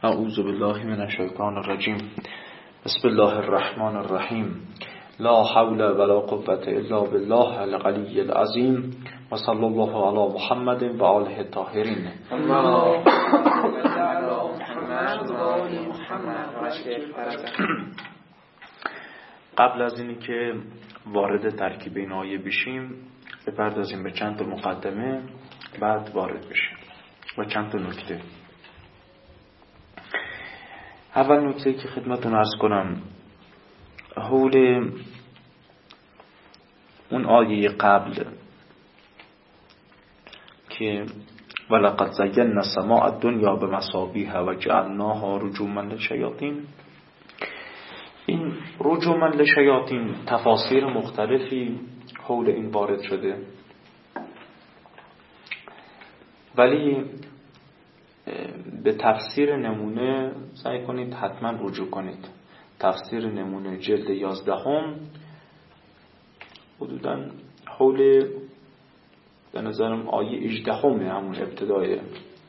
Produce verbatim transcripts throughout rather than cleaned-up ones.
اعوذ بالله من الشیطان الرجیم. بسم الله الرحمن الرحیم. لا حول ولا قوة الا بالله العلی العظیم و صلی الله علی محمد و آله الطاهرین. قبل از اینی که وارد ترکیب این آیه بشیم بپردازیم به چند تا مقدمه، بعد وارد بشیم و چند تا نکته. اول نکته که خدمتتون عرض کنم حول اون آیه قبل که ولقد زینا السماء الدنیا بمصابیح و جعلناها رجوما للشیاطین. این رجوما للشیاطین تفاسیر مختلفی حول این وارد شده، ولی به تفسیر نمونه سعی کنید حتما رجوع کنید. تفسیر نمونه جلد یازدهم حدوداً حول به نظرم آیه هجدهم همون ابتدای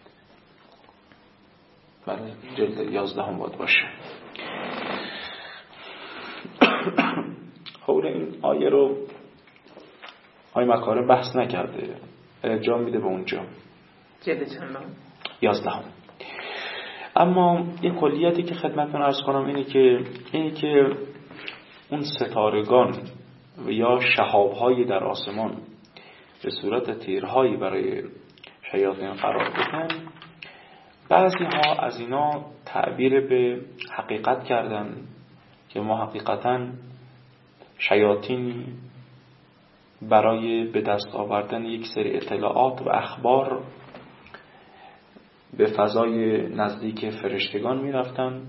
بله جلد یازدهم باید باشه. حول این آیه رو آیه مکارم بحث نکرده، ارجاع میده به اونجا جلد چندم؟ یازدهم. اما این کلیتی که خدمتتون عرض کنم اینه که اینه که اون ستارگان و یا شهاب‌هایی در آسمان به صورت تیرهایی برای شیاطین قرار بدن، بعضی ها از اینا تعبیر به حقیقت کردن که ما حقیقتاً شیاطینی برای به دست آوردن یک سری اطلاعات و اخبار به فضای نزدیک فرشتگان می رفتن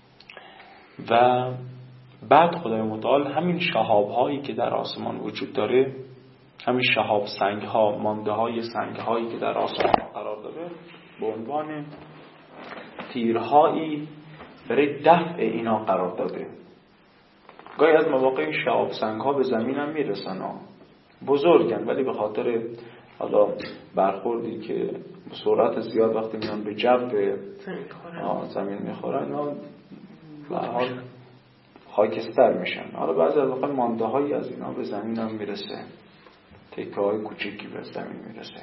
و بعد خدای متعال همین شهاب هایی که در آسمان وجود داره، همین شهاب سنگ ها، مانده های سنگ هایی که در آسمان قرار داره، به عنوان تیرهایی برای دفع اینا قرار داده. گاهی از مواقع این شهاب سنگ ها به زمین هم می رسن ها. بزرگن ولی به خاطر حالا برخوردی که سرعت زیاد وقتی میان به جو زمین میخورن اینا به حال خاکستر میشن. حالا بعضی از وقت مانده هایی از اینا به زمین هم میرسه، تکه های کوچیکی به زمین میرسه.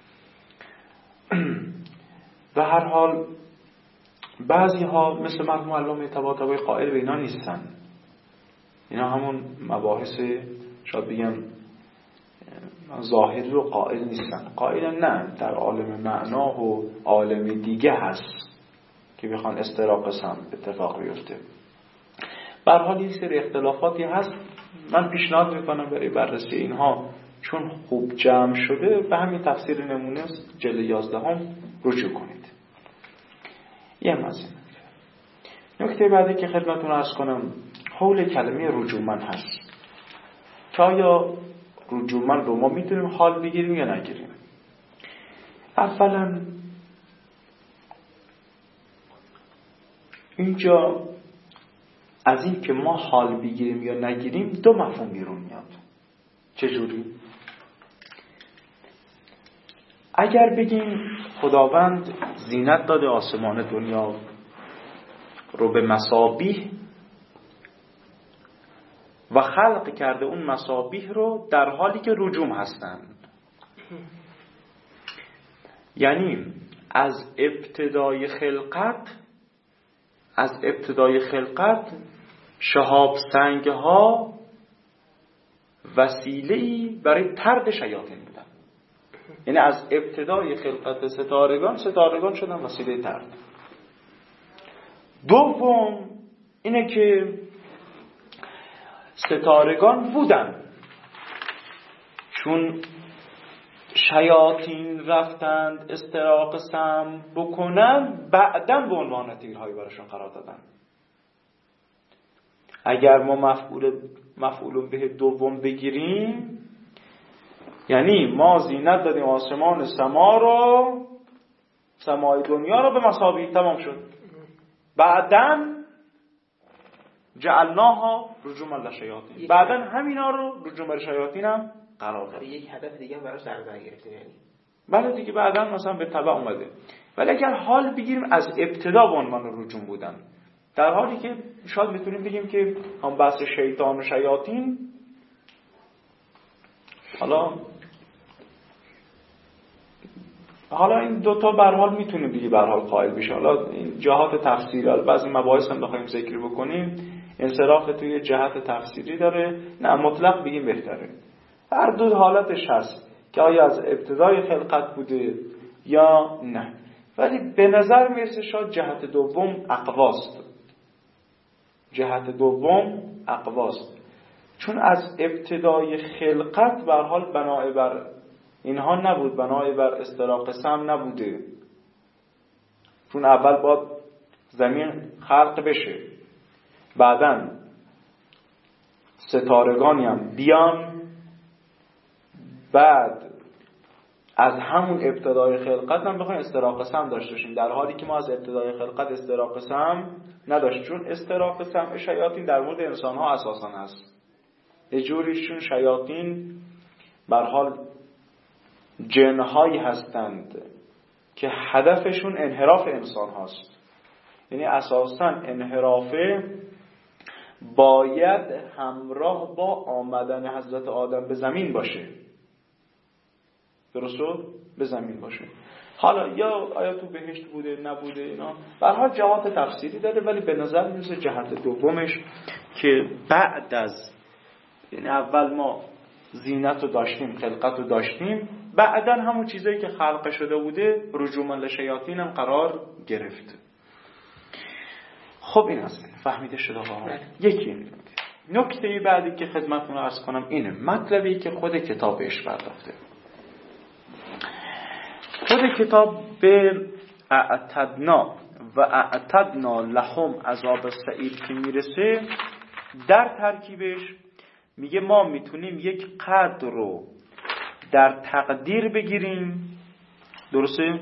و هر حال بعضی ها مثل مرحوم علامه طباطبایی قائل به اینا نیستن. اینا همون مباحث شاید بگم ظاهری رو قائل نیستن. قائل نه، در عالم معنا و عالم دیگه هست که بخوان استراق سم اتفاق بیفته. به هر حال یک سری اختلافاتی هست. من پیشنهاد میکنم برای بررسی اینها چون خوب جمع شده به همین تفسیر نمونه جلد یازدهم رجوع کنید. یه مزین نکته بعدی که خدمتتون عرض کنم حول کلمه رجومن هست که آیا رجومن رو ما میتونیم حال بگیریم یا نگیریم. اولا اینجا از این که ما حال بگیریم یا نگیریم دو مفهوم بیرون میاد. چجوری؟ اگر بگیم خداوند زینت داده آسمان دنیا رو به مصابیح و خلق کرده اون مصابیح رو در حالی که رجوم هستند، یعنی از ابتدای خلقت از ابتدای خلقت شهاب سنگ ها وسیله‌ای برای طرد شیاطین بودن. یعنی از ابتدای خلقت ستارگان ستارگان شدن وسیله طرد. دوم اینه که ستارگان بودن چون شیاطین رفتند استراق سم بکنن، بعداً به عنوان تیرهایی براشون قرار دادن. اگر ما مفعول مفعول به دوم بگیریم یعنی ما زینت دادیم آسمان سما رو، سمای دنیا رو به مصابیح تمام شد، بعداً جعلناها رجوما للشیاطین، بعداً همینا رو رجوم للشیاطین هم قرار داد. یک هدف دیگه هم براش در نظر گرفتیم. یعنی بله دیگه بعداً مثلا به تبع اومده. ولی اگر حال بگیریم از ابتدا به عنوان رجوم بودن، در حالی که شاید میتونیم بگیم که هم بحث شیطان و شیاطین، حالا حالا این دوتا به هر حال میتونیم دیگه به هر حال قائل بشه. حالا این جهات تفسیری، حالا بعضی مباحث هم بخوایم ذکر بکنیم انصراف توی جهت تفسیری داره، نه مطلق بگیم بهتره. هر دو حالتش هست که آیا از ابتدای خلقت بوده یا نه، ولی به نظر میرسه شاید جهت دوم اقواست. جهت دوم اقواست چون از ابتدای خلقت به هر حال بنای بر اینها نبود، بنای بر استراق سم نبوده، چون اول باید زمین خلق بشه، بعداً ستارگانی هم بیان، بعد از همون ابتدای خلقت هم بخوایم استراق سم داشته باشیم، در حالی که ما از ابتدای خلقت استراق سم نداشت، چون استراق سم شیاطین در مورد انسان ها اساساً هست. یه جوریشون شیاطین بر حال جنهایی هستند که هدفشون انحراف انسان هاست، یعنی اساساً انحرافه باید همراه با آمدن حضرت آدم به زمین باشه، درسته؟ به زمین باشه. حالا یا آیا تو بهشت بوده نبوده، اینا به هر حال جهات تفسیری داره، ولی به نظر میرسه جهت دومش که بعد از، یعنی اول ما زینت رو داشتیم، خلقت رو داشتیم، بعدا همون چیزایی که خلق شده بوده رجوما لشیاطین هم قرار گرفت. خب این است، فهمیده شده ها. یکی نکته بعدی که خدمتتون عرض کنم اینه، مطلبی که خود کتابش پرداخته. خود کتاب به اعتدنا و اعتدنا لهم عذاب السعیر که میرسه، در ترکیبش میگه ما میتونیم یک قدر رو در تقدیر بگیریم، درسته؟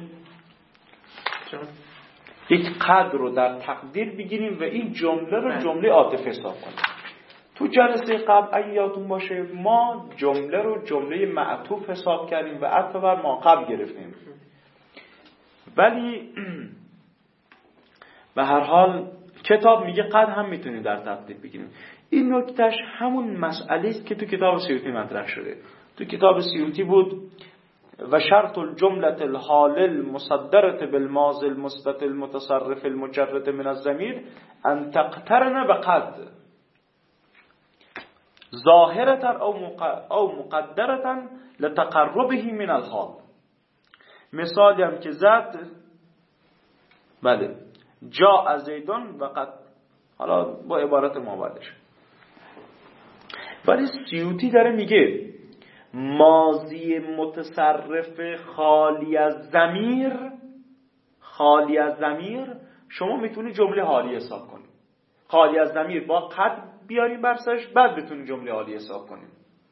یک قدر رو در تقدیر بگیریم و این جمله رو جمله عاطفه حساب کنیم. تو جلسه قبل اگه یادتون باشه ما جمله رو جمله معطوف حساب کردیم و عطف بر ما قبل گرفتیم، ولی به هر حال کتاب میگه قد هم میتونیم در تقدیر بگیریم. این نکتهش همون مسئله است که تو کتاب سیوطی مطرح شده. تو کتاب سیوطی بود و شرط الجملة الحال المصدرة بالماضي المثبت المتصرف المجرد من الضمير ان تقترن بقد ظاهرة او مقدرة لتقربه من الحال. مثالی هم که زد بله جاء زیدون و قد، حالا با عبارت ما بعدش، ولی سیوطی داره میگه ماضی متصرف خالی از ضمیر، خالی از ضمیر شما میتونی جمله حالی حساب کنی. خالی از ضمیر با قد بیاریم بر سرش، بعد بتونی جمله حالی حساب کنیم.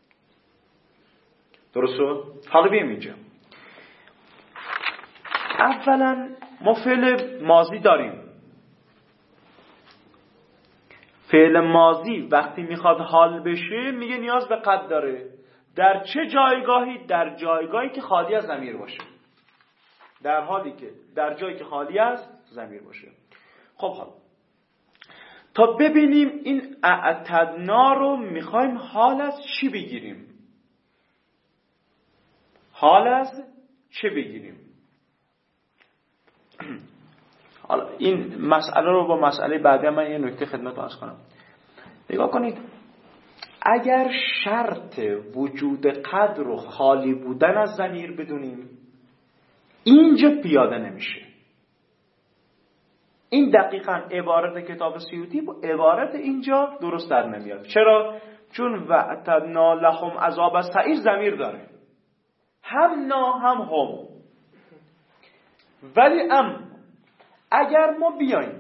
درسته؟ حالا بیایم اینجا. اولا ما فعل ماضی داریم. فعل ماضی وقتی میخواد حال بشه میگه نیاز به قد داره. در چه جایگاهی؟ در جایگاهی که خالی از ضمیر باشه. در حالی که در جایی که خالی از ضمیر باشه. خب حالا تا ببینیم این اعتدنا رو میخوایم حال از چی بگیریم؟ حال از چه بگیریم؟ حالا این مسئله رو با مسئله بعدی من یه نکته خدمتتون عرض کنم. نگاه کنید، اگر شرط وجود قدر و خالی بودن از ضمیر بدونیم اینجا پیاده نمیشه. این دقیقاً عبارت کتاب سیوطی با عبارت اینجا درست در نمیاد. چرا؟ چون وَأَعْتَدْنَا لَهُمْ عَذَابَ السَّعِیرَ ضمیر داره، هم نا هم هم. ولی ام اگر ما بیایم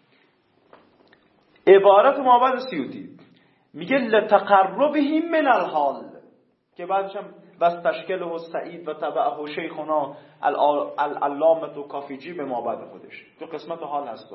عبارت مابعد سیوطی میگه لتقربه من الحال، که بعدش هم بس تشکل و سعید و تبعه شیخنا العلامت و کافیجی به مابعد خودش تو قسمت حال هستا.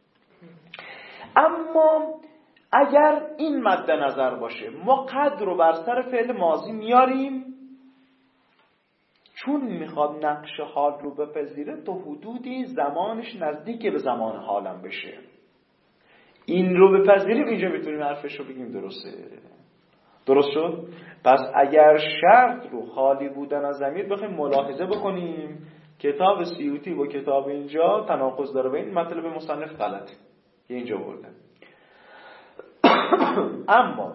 اما اگر این مد نظر باشه ما قدر رو بر سر فعل ماضی میاریم، چون میخواد نقش حال رو بپذیره تو حدودی زمانش نزدیک به زمان حالم بشه. این رو بپذیریم اینجا میتونیم حرفش رو بگیم درسته. درست شد؟ پس اگر شرط رو خالی بودن از ضمیر بخوایم ملاحظه بکنیم، کتاب سیوطی با کتاب اینجا تناقض داره و این مطلب مصنف غلطه که اینجا برده. اما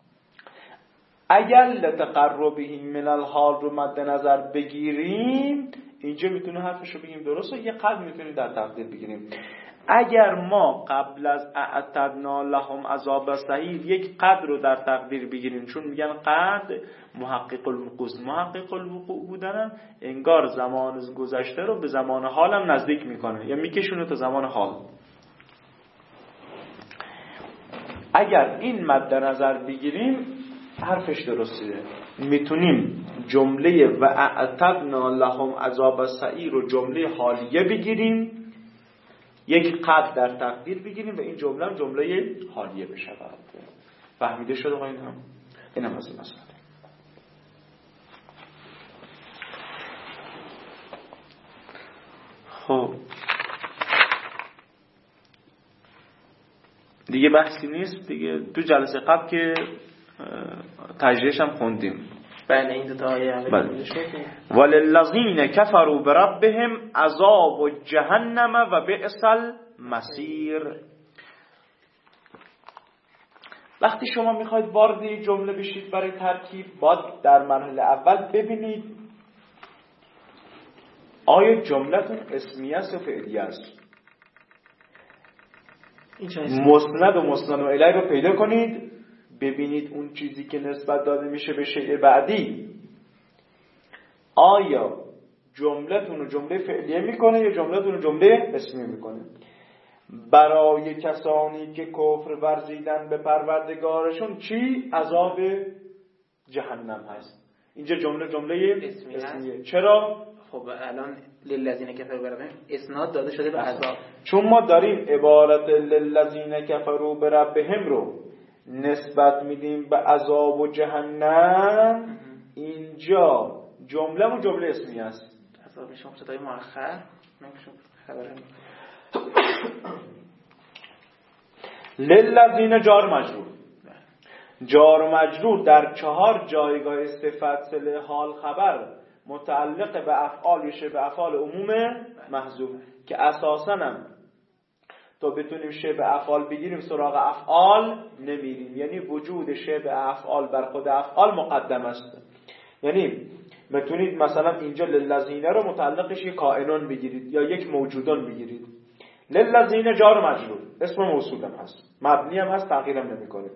اگر لتقربه من الحال رو مد نظر بگیریم اینجا میتونه حرفش رو بگیم درست و یه قدر میتونیم در تقدیر بگیریم. اگر ما قبل از اعتدنا لهم عذاب سعیر یک قدر رو در تقدیر بگیریم، چون میگن قدر محقق الوقوع، محقق الوقوع بودن انگار زمان گذشته رو به زمان حالم نزدیک میکنه یا میکشونه تا زمان حال. اگر این مد نظر بگیریم حرفش درسته، میتونیم جمله و اعتدنا لهم عذاب سعیر رو جمله حالیه بگیریم، یک قدر در تقدیر بگیریم و این جمله هم جمله حالیه بشه. فهمیده شد آقا؟ این هم این هم از این مسئله. خب دیگه بحثی نیست دیگه. تو جلسه قبل که تجریش هم خوندیم. بله این دو تا آیه هم شد. وللذین کفروا بربهم عذاب جهنم و بئس المصیر. وقتی شما میخواید وارد جمله بشید برای ترکیب، باید در مرحله اول ببینید آیا جملتون اسمیه است یا فعلیه است. مسند و مسند و الیه رو پیدا کنید، ببینید اون چیزی که نسبت داده میشه به شیء بعدی آیا جملتون رو جمله فعلیه میکنه یا جملتون رو جمله اسمیه میکنه. برای کسانی که کفر ورزیدن به پروردگارشون چی؟ عذاب جهنم هست. اینجا جمله جمله اسمیه, اسمیه. چرا؟ خب الان للذین کفروا بربهم اسناد داده شده به عذاب، چون ما داریم عبارت للذین کفروا بربهم رو نسبت میدیم به عذاب و جهنم. اینجا جمله و جمله اسمیه است. عذاب شما صدای مؤخر نمیشه خبره. للذین جار مجرور، جار و مجرور در چهار جایگاه صفت صله حال خبر متعلق به افعال میشه به افعال عموم محذوف که اساساً هم تا بتونیم شبه افعال بگیریم سراغ افعال نمیریم، یعنی وجود شبه افعال بر خود افعال مقدم است. یعنی بتونید مثلا اینجا للذین رو متعلقش یک کائنون بگیرید یا یک موجودون بگیرید. للذین جار مجرور اسم موصول هم هست، مبنی هم هست، تغییر هم نمیکنه،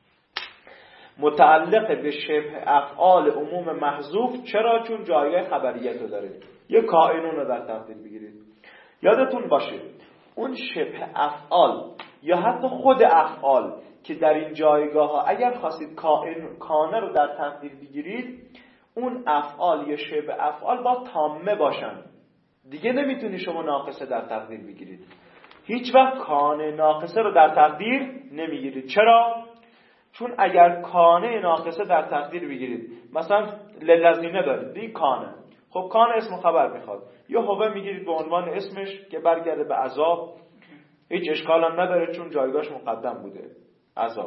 متعلق به شبه افعال عموم محذوف. چرا؟ چون جایگاه خبریت رو داره. یک کائنون رو در تقدیر بگیرید. یادتون باشه اون شبه افعال یا حتی خود افعال که در این جایگاه ها اگر خواستید کائن کانه رو در تقدیر بگیرید، اون افعال یا شبه افعال با تامه باشن، دیگه نمیتونی شما ناقصه در تقدیر بگیرید. هیچ وقت کانه ناقصه رو در تقدیر نمیگیرید. چرا؟ چون اگر کانه ناقصه در تقدیر بگیرید، مثلا للذینه دارید دیگه کانه، خب کانه اسم خبر میخواد، یا هوه میگیرید به عنوان اسمش که برگرده به عذاب، هیچ اشکال هم نداره چون جایگاهش مقدم بوده عذاب.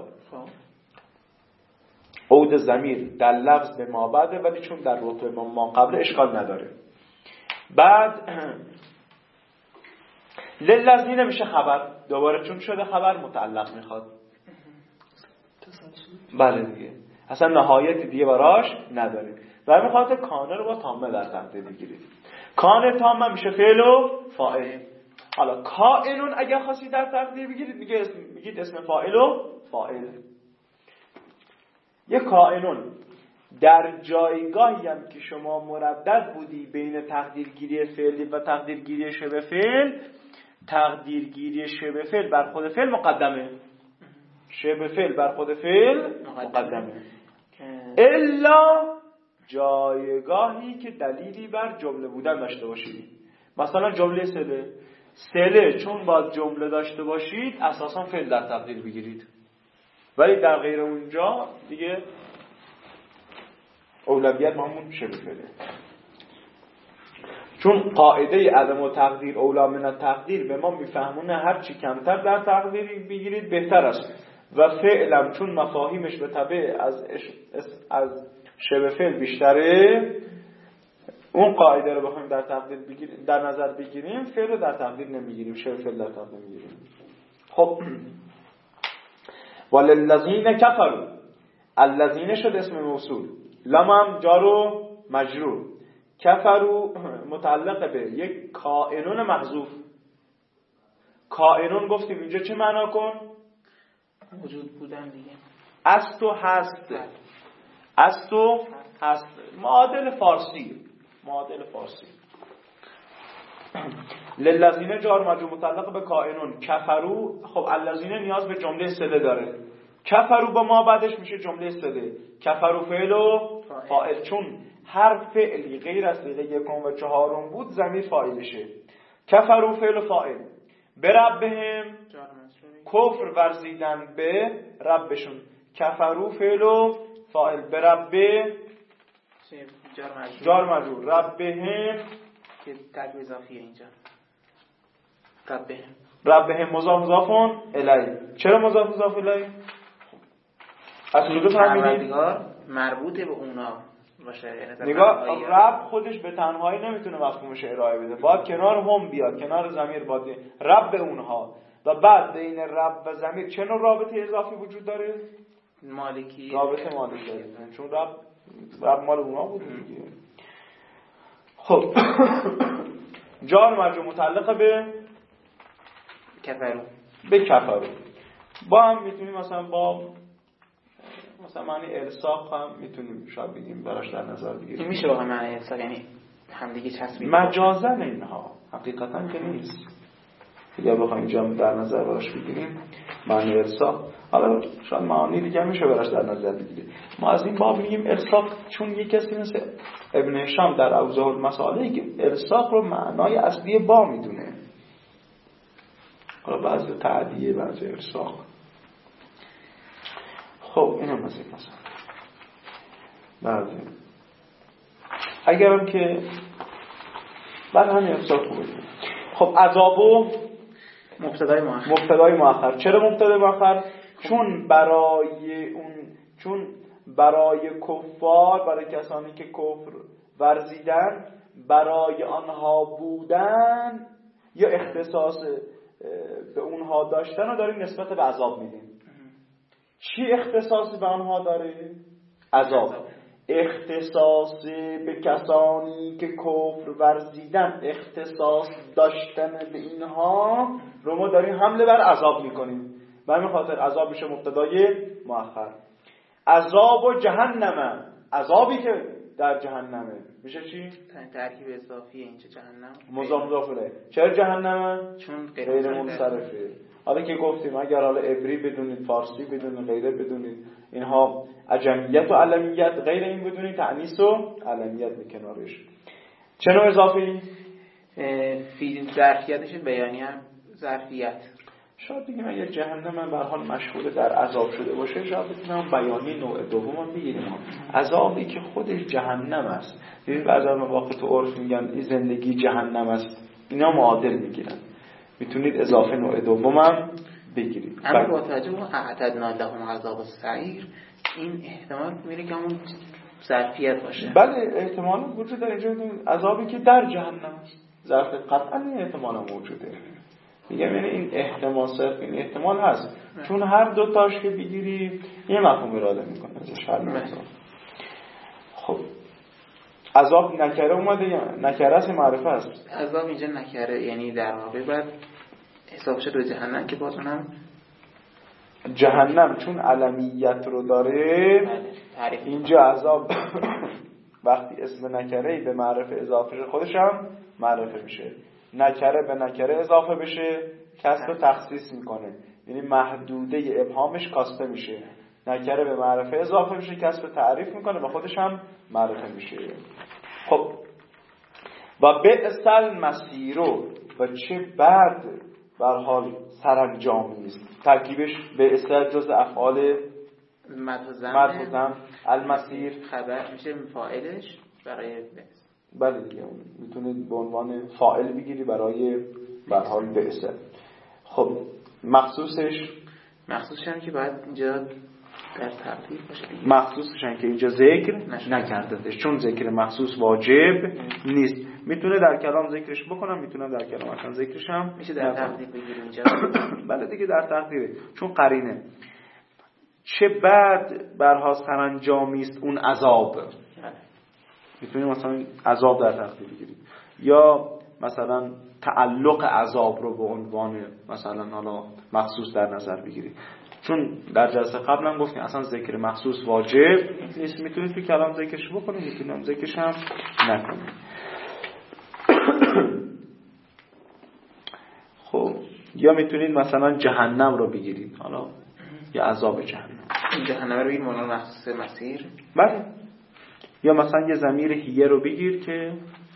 عود ضمیر در لفظ به ما بعده ولی چون در رتبه ما قبل اشکال نداره. بعد للذین میشه خبر، دوباره چون شده خبر متعلق میخواد. بله دیگه اصلا نهایت دیگه براش نداره و میخواد کانه رو با تامه در تقدیر بگیرید. کانه تامه میشه فعل و فاعل. حالا کائنون اگر خواستید در تقدیر بگیرید میگه اسم میگید اسم فاعل و فاعل. یک کائنون در جایگاهی هم که شما مردد بودی بین تقدیرگیری فعلی و تقدیرگیری شبه فعل، تقدیرگیری شبه فعل بر خود فعل مقدمه، شبه فعل بر خود فعل مقدمه، الا جایگاهی که دلیلی بر جمله بودن داشته باشید. مثلا جمله سله سله چون باید جمله داشته باشید اساسا فعل در تقدیر بگیرید، ولی در غیر اونجا دیگه اولویت همون شبه فعله. چون قاعده عدم و تقدیر اولا من التقدیر به ما میفهمونه هر چی کمتر در تقدیر بگیرید بهتر است و فعلا چون مفاهیمش به تبع از از شبه فعل بیشتره، اون قاعده رو بخوایم در تقدیر بگیریم در نظر بگیریم، فعل رو در تقدیر نمیگیریم، شبه فعل در تقدیر میگیریم. خب وللذین کفروا، الذین شد اسم موصول، لام هم جار و مجرور، کفروا متعلق به یک کائنون محذوف. کائنون گفتیم اینجا چه معنا کن؟ وجود بودن دیگه. است و هست. است و هست. معادل فارسی. معادل فارسی. للذین جار مجرور متعلق به کائنون. کفروا، خب الذین نیاز به جمله صله داره. کفروا با ما بعدش میشه جمله صله. کفروا فعل و فاعل، چون هر فعلی غیر از صیغه یکم و چهارم بود ضمیر فاعلشه. کفروا فعل و فاعل. بربهم کفر ورزیدن به ربشون. کفروا فعل و فاعل. برب جار مجرور. ربهم که ترکیب اضافیه اینجا. ربهم ربهم مضاف مضاف الیه. چرا مضاف مضاف الیه؟ از کجا فهمیدید؟ مربوطه به اونا باشه. نگاه، رب خودش به تنهایی نمیتونه مفهومش ارائه بده، باید کنار هم بیاد، کنار ضمیر باید رب اونها. و بعد بین رب و ضمیر چه نوع رابطه اضافی وجود داره؟ مالکی. رابطه مالکی داره، چون رب رب مال اونها بود دیگه. خب جار مجرور متعلق به کفروا. به کفروا. با هم میتونیم مثلا با مثلا معنی الساق هم میتونیم شاید بگیم براش در نظر بگیریم. این میشه واقعا معنی الساق، یعنی همدیگه چسبیدن. مجازن اینها حقیقتا که نیست. یا بخوایم اینجا در نظر براش بگیریم معنی الساق، حالا شاید معانی دیگه میشه براش در نظر بگیریم. ما از این باب میگیم الساق چون یک کسی مثل ابن هشام در اوضاح المسائل که الساق رو معنای اصلی با میدونه. حالا بعضی تعدیه بعضی الساق. خب این هم از این مثلا بعضی اگرم که بعد همین الساق خوبه. خب عذاب و مبتدای مؤخر. مبتدای مؤخر. چرا مبتدای مؤخر؟ چون برای اون چون برای کفار، برای کسانی که کفر ورزیدن، برای آنها بودن یا اختصاص به اونها داشتن رو داریم نسبت به عذاب میدیم. چی اختصاصی به آنها داره؟ عذاب. اختصاص به کسانی که کفر ورزیدن، اختصاص داشتن به اینها رو ما داریم حمله بر عذاب میکنیم. به همین خاطر عذاب میشه مبتدای مؤخر. عذاب و جهنم، عذابی که در جهنمه میشه چی؟ ترکیب اضافی اینجا جهنم مضاف مضاف الیه. چرا جهنمه؟ چون غیر منصرفه. حالا که گفتیم اگر حالا عبری بدونید، فارسی بدونید، غیره بدونید، اینها عجمیت و علمیت، غیر این بدونید تأنیث و علمیت به کنارش. چه نوع اضافی؟ فیل ظرفیتش بیانی هم ظرفیت. شاید بگیم اگر جهنم به هر حال مشغول در عذاب شده باشه شاید بتونم بیانی نوع دوم بگیریم. عذابی که خودش جهنم است. ببین بعضی مواقع تو عرف میگن این زندگی جهنم است، اینا معادل میگیرن. میتونید اضافه نوع دومم بگیرید. اما با توجه به اعتدنا لهم عذاب السعیر، این احتمال میره که اون ظرفیت باشه. بله احتمال وجود داره اینجا، عذابی که در جهنم است. ظرف قطعا این احتمال موجوده. میگم یعنی این احتمال صرف این احتمال هست نه. چون هر دو تاش که بگیری یه مفهوم اراده میکنه ازش هر مفهوم. خب عذاب نکره اومده یا نکره است معرفه است؟ عذاب اینجا نکره، یعنی در واقع بعد حساب شد به جهنم که باز اونم جهنم چون علمیت رو داره. بله. اینجا عذاب وقتی اسم نکره به معرفه اضافه خودش هم معرفه میشه. نکره به نکره اضافه بشه کسب تخصیص میکنه، یعنی محدوده ابهامش کاسته میشه. نکره به معرفه اضافه میشه کسب تعریف میکنه و خودش هم معرفه میشه. خب و بئس المصیرو، و چه بد بر حال سرانجامی است. ترکیبش بئس جز افعال مدح و ذم، المصیر خبر میشه فاعلش برای بئس. بله دیگه میتونید به عنوان فاعل بگیری برای به حال بعثه. خب مخصوصش مخصوصش هم که باید اینجا در تقدیر باشه دیگه. مخصوصش هم که اینجا ذکر نکردهش، چون ذکر مخصوص واجب نیست. میتونه در کلام ذکرش بکنم، میتونم در کلام اصلا ذکرش هم میشه در تقدیر بگیریم اینجا. بله دیگه در تقدیره، چون قرینه. چه بعد برها سرانجامی است اون عذاب. میتونیم مثلا عذاب در تقدیر بگیریم، یا مثلا تعلق عذاب رو به عنوان مثلا حالا مخصوص در نظر بگیریم، چون در جلسه قبلا گفتیم اصلا ذکر مخصوص واجب نیست. میتونید تو کلام ذکرش بکنید، میتونیم ذکرش هم نکنید. خب یا میتونید مثلا جهنم رو بگیرید، حالا یا عذاب جهنم. جهنم رو بگیرید معنی مخصوص مسیر. بله. یا مثلا یه ضمیر هیه رو بگیر که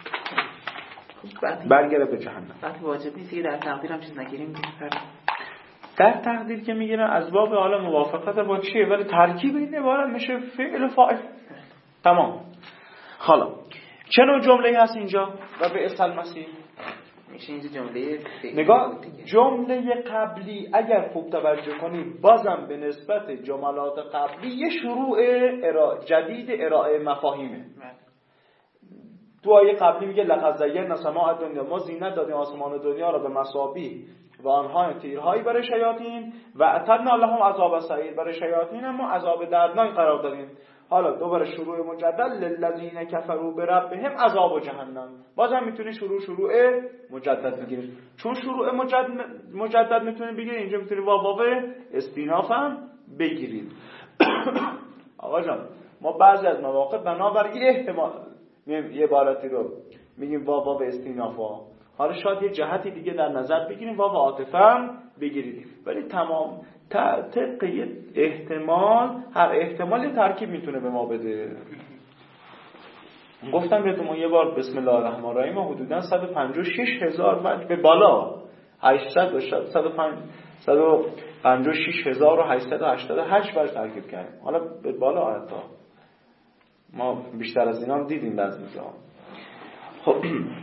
برگره به جهنم. وقتی واجب نیست که در تقدیر هم چیز نگیریم. در تقدیر که میگیرن از باب حالا موافقت با چیه، ولی ترکیب این عبارت میشه فعل و فاعل. تمام. حالا چه نوع جمله هست اینجا و به اصل مسیح میشه اینجا جمله نگاه جمله قبلی اگر خوب توجه کنی بازم به نسبت جملات قبلی یه شروع ارائه جدید ارائه مفاهیمه. تو آیه قبلی میگه لقد زینا سماء الدنیا، ما زینت دادیم آسمان دنیا را به مصابیح و آنها تیرهایی برای شیاطین و اعتدنا لهم عذاب السعیر، برای شیاطین ما عذاب دردناک قرار دادیم. حالا دوباره شروع مجدد للذین کفروا بربهم عذاب جهنم، بازم میتونی شروع شروع مجدد بگیری، چون شروع مجدد مجدد میتونی بگیری. اینجا میتونی واو واو استیناف هم بگیرید. آقا جان ما بعضی از مواقع بنابر یه احتمال یه عبارتی رو میگیم واو واو استینافا، حالا شاید یه جهتی دیگه در نظر بگیریم واو عاطفه هم بگیرید، ولی تمام طبق احتمال هر احتمال ترکیب میتونه به ما بده. گفتم بهتون یه بار بسم الله الرحمن الرحیم حدودا صد و پنجاه و شش هزار وجه به بالا هشتصد و صد و پنجاه و شش هزار و هشتصد و هشتاد و هشت وجه ترکیب کردیم. حالا به بالا حتی ما بیشتر از اینا هم دیدیم بعضی جا. خب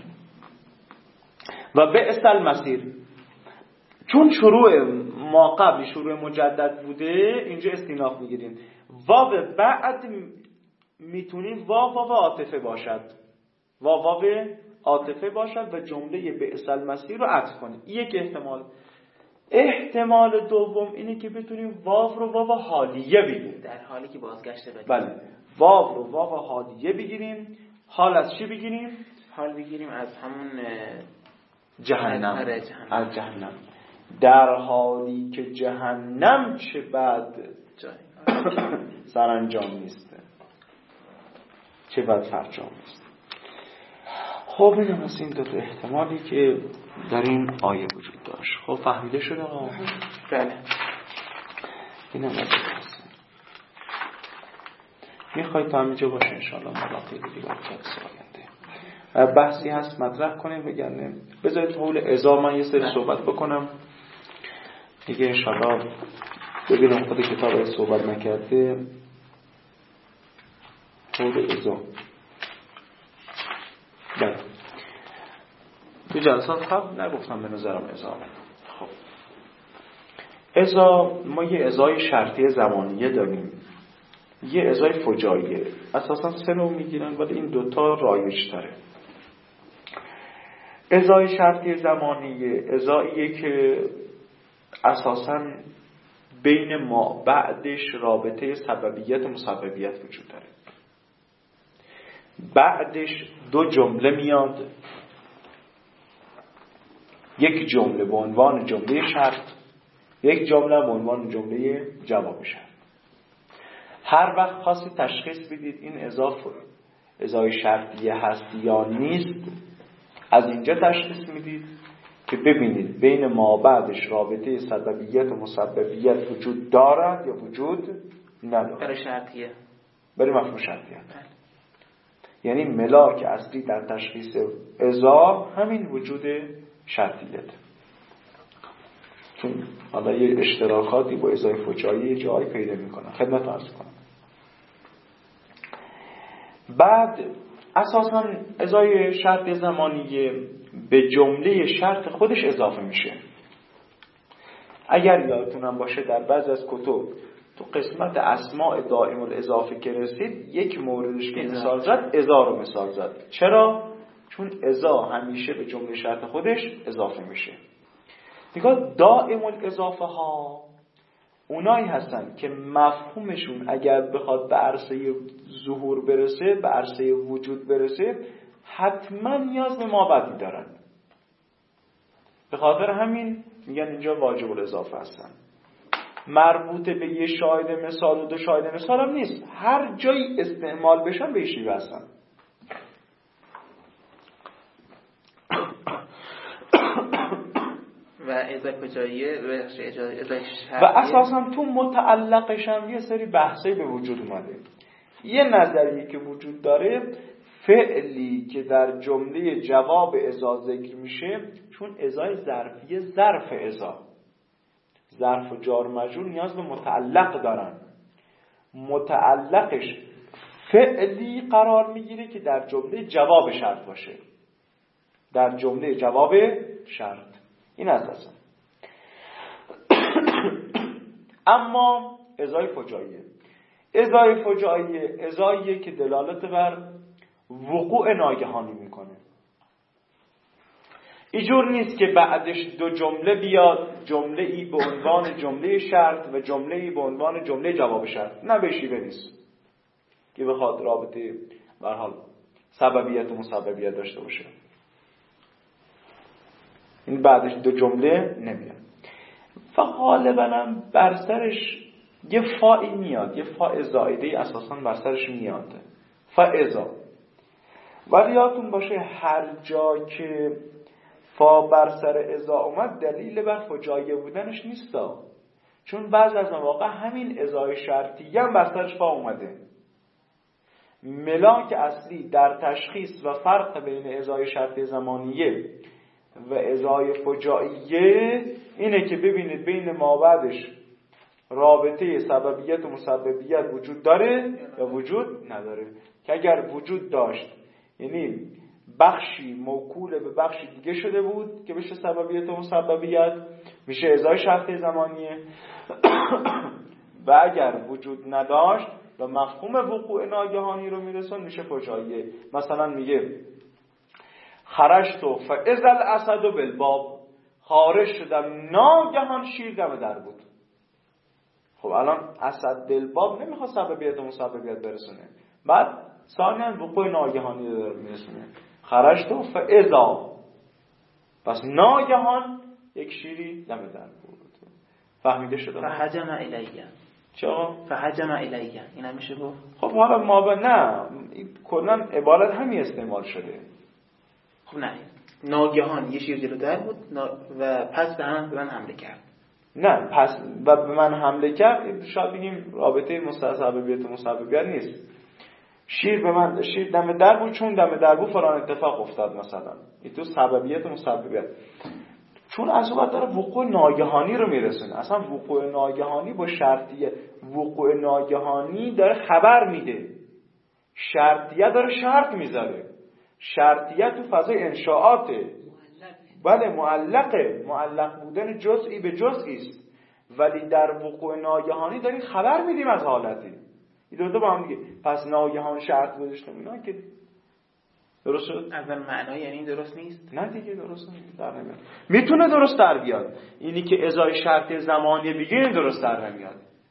و به اصل مسیر، چون شروع ما قبل شروع مجدد بوده اینجا استیناف میگیریم. واو بعد میتونیم واو واو عاطفه باشد، واو واو عاطفه باشد و جمله به اصل مسیر رو عطف کنیم. یک احتمال. احتمال دوم اینه که بتونیم واو رو واو حالیه بگیریم، در حالی که بازگشته بدیم. بله واو رو واو حالیه بگیریم. حال از چی بگیریم؟ حال بگیریم از همون جهنم. جهنم. از جهنم. در حالی که جهنم چه بعد سرانجام نیست، چه بعد فرجام نیست. خب این هم از این دو تا احتمالی که در این آیه وجود داشت. خب فهمیده شده ها؟ بله. این هم از این هست. میخواید تا همینجا باشه انشاءالله ملاقی دیگه وقت آینده بحثی هست مطرح کنیم بگرنه. بذارید حول ازا من یه سری صحبت بکنم دیگه انشاءالله ببینم خود کتاب ای صحبت نکرده. حول ازا بله تو جلسات قبل نگفتم به نظرم ازا. خب ازا ما یه ازای شرطی زمانیه داریم، یه ازای فجاییه. اساسا سه نوع میگیرن ولی این دوتا رایج تره. ازای شرطی زمانیه ازاییه که اساسا بین ما بعدش رابطه سببیت و مسببیت وجود داره. بعدش دو جمله میاد، یک جمله به عنوان جمله شرط، یک جمله به عنوان جمله جواب شرط. هر وقت خاصی تشخیص بدید این اضافه ازای شرطیه هست یا نیست، از اینجا تشخیص میدید که ببینید بین ما بعدش رابطه سببیت و مسببیت وجود دارد یا وجود ندارد. برای شرطیه، برای مفهوم شرطیه. یعنی ملاک اصلی در تشخیص ازا همین وجود شرطیت. چون حالا یه اشتراکاتی با ازای فجایی جایی پیدا میکنن. خدمت عرض کنم. بعد اساساً ازای شرط زمانی به جمله شرط خودش اضافه میشه. اگر یادتونم باشه در بعض از کتب تو قسمت اسماء دائم الاضافه که رسید یک موردش که مثال زد ازا رو مثال زد. چرا؟ چون ازا همیشه به جمله شرط خودش اضافه میشه. نگاه دائم الاضافه ها اونایی هستن که مفهومشون اگر بخواد به عرصه ظهور برسه، به عرصه وجود برسه، حتما نیاز به مابعدی دارن. به خاطر همین میگن اینجا واجب الاضافه هستن. مربوط به یه شاهد مثال و دو شاهد مثال هم نیست، هر جایی استعمال بشن به شیوه هستن. و ازای کجاییه و اساسا تو متعلقش هم یه سری بحثی به وجود اومده. یه نظریه که وجود داره، فعلی که در جمله جواب ازا ذکر میشه، چون ازای ظرفیه ظرف ازا، ظرف و جار مجرور نیاز به متعلق دارن. متعلقش فعلی قرار میگیره که در جمله جواب شرط باشه، در جمله جواب شرط. این اساسا. اما ازای فجاییه، ازای فجاییه ازاییه که دلالت بر وقوع ناگهانی میکنه. اینجور نیست که بعدش دو جمله بیاد، جمله ای به عنوان جمله شرط و جمله ای به عنوان جمله جواب شرط. نه به شیوه نیست که بخواد رابطه به هر حال سببیت و مسببیت داشته باشه. این بعدش دو جمله نمیاد. و غالبا هم بر سرش یه فائی میاد، یه فاء زائده اساساً بر سرش میاد، فاذا. ولی یادتون باشه هر جا که فا بر سر ازا اومد دلیل بر فجاییه بودنش نیستا، چون بعض از مواقع همین ازای شرطی هم بر سرش فا اومده. ملاک اصلی در تشخیص و فرق بین ازای شرطی زمانیه و ازای فجاییه اینه که ببینید بین مابعدش رابطه سببیت و مسببیت وجود داره یا وجود نداره. که اگر وجود داشت یعنی بخشی موکول به بخشی دیگه شده بود که بشه سببیت و مسببیت، میشه ازای شرطی زمانیه. و اگر وجود نداشت و مفهوم وقوع ناگهانی رو میرسون میشه فجاییه. مثلا میگه خرجت فاذا الاسد بالباب، خارج شدم ناگهان شیر دم در بود. خب الان اسد بالباب نمیخواد سببیت و مسببیت برسونه، بعد ثانیاً وقوع ناگهانی رو میرسونه. خرجت فاذا، پس ناگهان یک شیری دم در بود. فهمیده شده؟ فهجم الیه. چرا؟ فهجم الیه این هم میشه گفت. خب حالا ما به نه کلاً عبارت همین استعمال شده. خب نه ناگهان یه شیر جلو در بود و پس به هم به من حمله کرد. نه پس و به من حمله کرد شاید بگیم رابطه مستسببیت و مسببیت نیست. شیر به من شیر دم در بود، چون دم در بود فلان اتفاق افتاد مثلا. این تو سببیت و مسببیت. چون از اون داره وقوع ناگهانی رو میرسونه. اصلا وقوع ناگهانی با شرطیه، وقوع ناگهانی داره خبر میده، شرطیه داره شرط میذاره. شرطیه تو فضای انشاءاته، بله معلقه، معلق بودن جزئی به جزئی است، ولی در وقوع ناگهانی داریم خبر میدیم از حالتی. این دو تا با هم دیگه. پس ناگهان شرط گذاشتم اینا که درست شد؟ از معنای یعنی درست نیست؟ نه دیگه درست نیست، در نمیاد. میتونه درست در بیاد. اینی که ازای شرط زمانی بگیریم درست در نمیاد.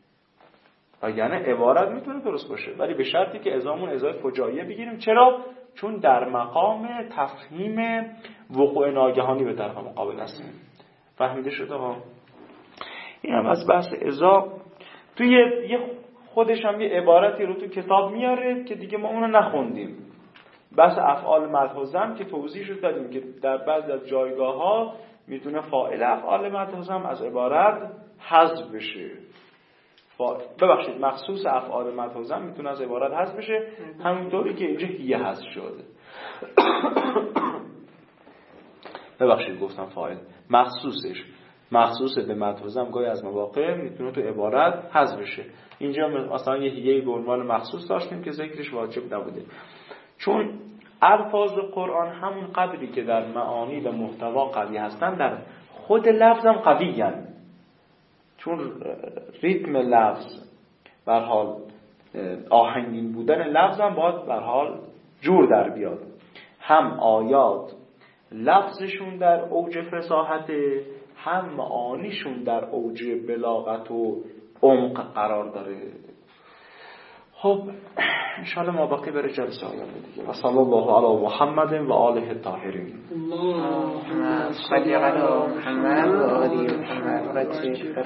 یعنی عبارت میتونه درست باشه ولی به شرطی که ازامون ازای فجاییه بگیریم. چرا؟ چون در مقام تفهیم وقوع ناگهانی به طرف مقابل هستیم. فهمیده شده ها؟ این هم از بحث ازا. توی یه خودش هم یه عبارتی رو تو کتاب میاره که دیگه ما اونو نخوندیم. بحث افعال مدح و ذم که توضیحش رو دادیم که در بعضی از جایگاه ها میتونه فاعل افعال مدح و ذم از عبارت حذف بشه. ببخشید مخصوص افعال مدح و ذم میتونه از عبارت حذف بشه، همونطوری که اینجا هیه حذف شده. ببخشید گفتم فاعل، مخصوصش مخصوص به مدح و ذم گاهی از مواقع میتونه تو عبارت حذف بشه. اینجا مثلا یه هیه به عنوان مخصوص داشتیم که ذکرش واجب نبوده، چون الفاظ قرآن همون قدری که در معانی و محتوا قوی هستن در خود لفظ هم قوی هستن، چون ریتم لفظ به هر حال آهنگین بودن لفظ هم باید به هر حال جور در بیاد. هم آیات لفظشون در اوج فصاحت، هم معانیشون در اوج بلاغت و عمق قرار داره. خب انشاءالله ما باقی بره جلسه آینده دیگه. و صلی الله علی محمد و آله الطاهرین. اللهم صل علی محمد و آل محمد.